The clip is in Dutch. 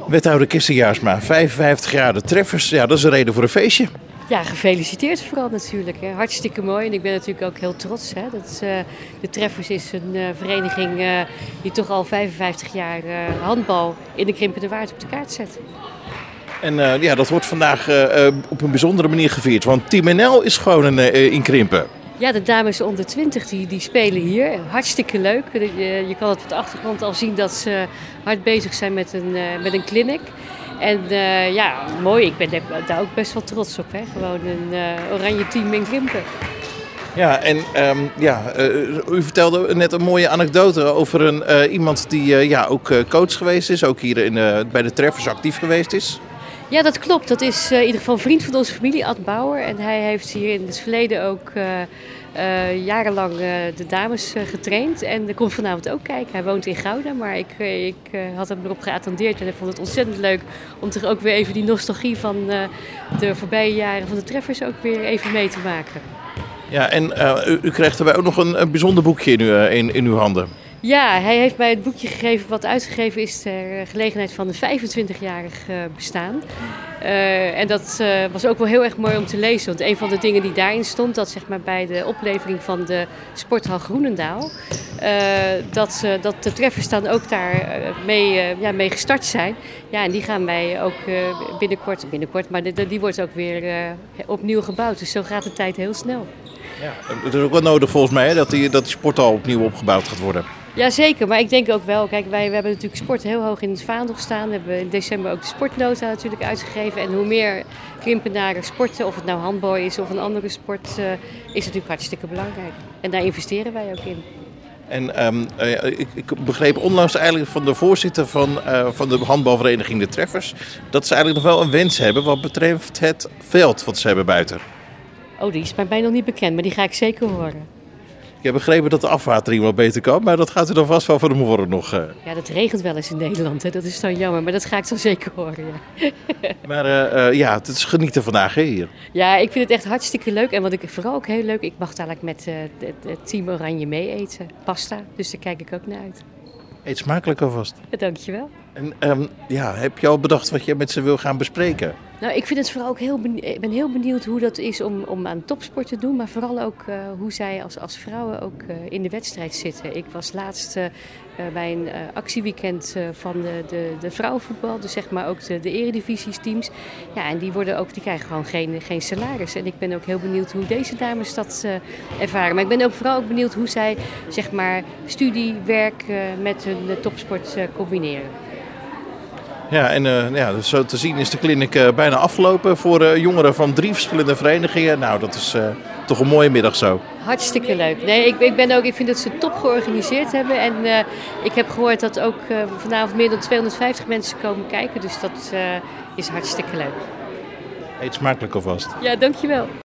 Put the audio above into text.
Wethouder Kirsten Jaarsma, 55 jaar de Treffers. Ja, dat is een reden voor een feestje. Ja, gefeliciteerd vooral natuurlijk. Hè. Hartstikke mooi en ik ben natuurlijk ook heel trots. Hè. De Treffers is een vereniging die toch al 55 jaar handbal in de Krimpende Waard op de kaart zet. En dat wordt vandaag op een bijzondere manier gevierd. Want Team NL is gewoon in Krimpen. Ja, de dames onder 20 die spelen hier. Hartstikke leuk. Je kan het op de achtergrond al zien dat ze hard bezig zijn met een clinic. En mooi. Ik ben daar ook best wel trots op. Hè? Gewoon een oranje team in Krimpen. Ja, en u vertelde net een mooie anekdote over iemand die ook coach geweest is. Ook hier bij de Treffers actief geweest is. Ja, dat klopt. Dat is in ieder geval een vriend van onze familie, Ad Bauer. En hij heeft hier in het verleden ook jarenlang de dames getraind. En komt vanavond ook kijken. Hij woont in Gouda, maar ik had hem erop geattendeerd. En hij vond het ontzettend leuk om toch ook weer even die nostalgie van de voorbije jaren van de Treffers ook weer even mee te maken. Ja, en u krijgt erbij ook nog een bijzonder boekje in uw handen. Ja, hij heeft mij het boekje gegeven wat uitgegeven is ter gelegenheid van een 25-jarig bestaan. En dat was ook wel heel erg mooi om te lezen. Want een van de dingen die daarin stond, dat zeg maar bij de oplevering van de Sporthal Groenendaal, dat de Treffers dan ook daar mee gestart zijn. Ja, en die gaan wij ook binnenkort, maar die wordt ook weer opnieuw gebouwd. Dus zo gaat de tijd heel snel. Ja, het is ook wel nodig volgens mij dat die sporthal opnieuw opgebouwd gaat worden. Jazeker, maar ik denk ook wel, kijk, we hebben natuurlijk sport heel hoog in het vaandel staan. We hebben in december ook de sportnota natuurlijk uitgegeven. En hoe meer Krimpenaren sporten, of het nou handbal is of een andere sport, is natuurlijk hartstikke belangrijk. En daar investeren wij ook in. En ik begreep onlangs eigenlijk van de voorzitter van de handbalvereniging de Treffers dat ze eigenlijk nog wel een wens hebben wat betreft het veld wat ze hebben buiten. Oh, die is bij mij nog niet bekend, maar die ga ik zeker horen. Ik heb begrepen dat de afwatering wel beter kan, maar dat gaat u dan vast wel voor de morgen nog. Ja, dat regent wel eens in Nederland, hè? Dat is dan jammer, maar dat ga ik dan zeker horen, ja. Maar het is genieten vandaag hè, hier. Ja, ik vind het echt hartstikke leuk. En wat ik vooral ook heel leuk, ik mag dadelijk met het team Oranje mee eten. Pasta, dus daar kijk ik ook naar uit. Eet smakelijk alvast. Ja, dankjewel. En heb je al bedacht wat je met ze wil gaan bespreken? Nou, ik vind het vooral ook ik ben heel benieuwd hoe dat is om aan topsport te doen. Maar vooral ook hoe zij als vrouwen ook in de wedstrijd zitten. Ik was laatst bij een actieweekend van de vrouwenvoetbal. Dus zeg maar ook de eredivisiesteams. Ja, en die krijgen gewoon geen salaris. En ik ben ook heel benieuwd hoe deze dames dat ervaren. Maar ik ben ook vooral ook benieuwd hoe zij zeg maar studie, werk met hun topsport combineren. Ja, en dus zo te zien is de clinic bijna afgelopen voor jongeren van 3 verschillende verenigingen. Nou, dat is toch een mooie middag zo. Hartstikke leuk. Nee, ik vind dat ze top georganiseerd hebben. En ik heb gehoord dat ook vanavond meer dan 250 mensen komen kijken. Dus dat is hartstikke leuk. Eet smakelijk alvast. Ja, dankjewel.